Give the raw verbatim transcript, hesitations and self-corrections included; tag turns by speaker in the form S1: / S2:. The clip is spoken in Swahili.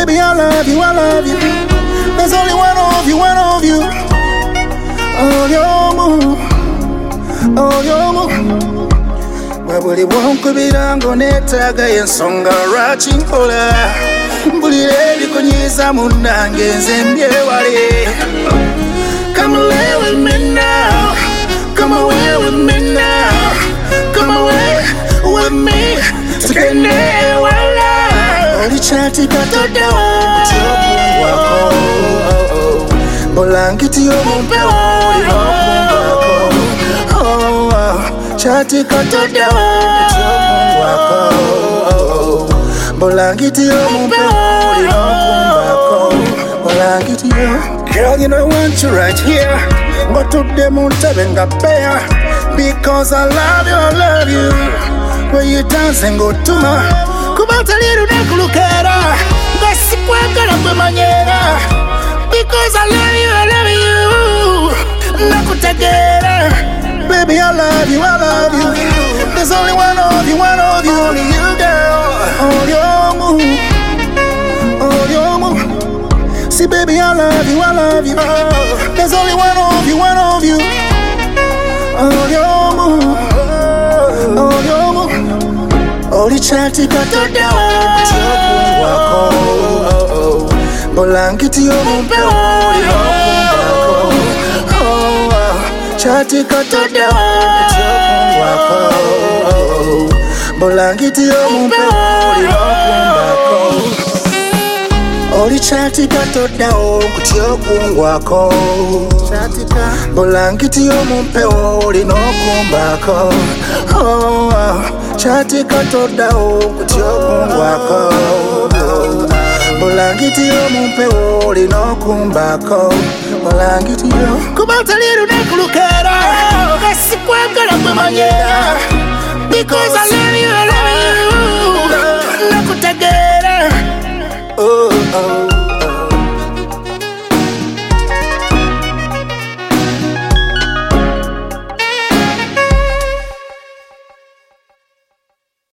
S1: Baby, I love you, I love you. There's only one of you, one of you. Oh, your move, oh, your move. Wabuli wonku birango netaga yensonga rachinkola. Mbuli ready kunyiza munange nzembye wale. Come away with me now. Come away with me now. Come away with me. Tukende wala. Oli chati katoda wako. Bolangiti yo mumpe wako. Chati katoda wako. Bolangiti yo mumpe wako. Bolangiti yo. Girl, you know I want you right here. Go to the moon, seven up there. Because I love you, I love you. When you dance and go to my Kubata liru nakulukera. Basi kwa gara kwe manyera. Because I love you, I love you. Nakutagera. Baby, I love you, I love you. There's only one of you, one of you. Only you, girl. Oh, your move. Oh, your move. See, baby, I love you, I love you. There's only one of you, one of you. Oh, your move. Oh, your move. Oli chati katoda wako. Bolangiti yo mumpe wako. Chati katoda wako. Bolangiti yo mumpe wako. Oli chati katoda kutyo kungwako. Bolangiti yo mumpe oli no kumbako. Chati katoda kutyo kungwako. Bolangiti yo mumpe oli no kumbako. Bolangiti yo Kubata liru nakulukera. Kasi kwa gara kwe manyera. Because I love you, I love you.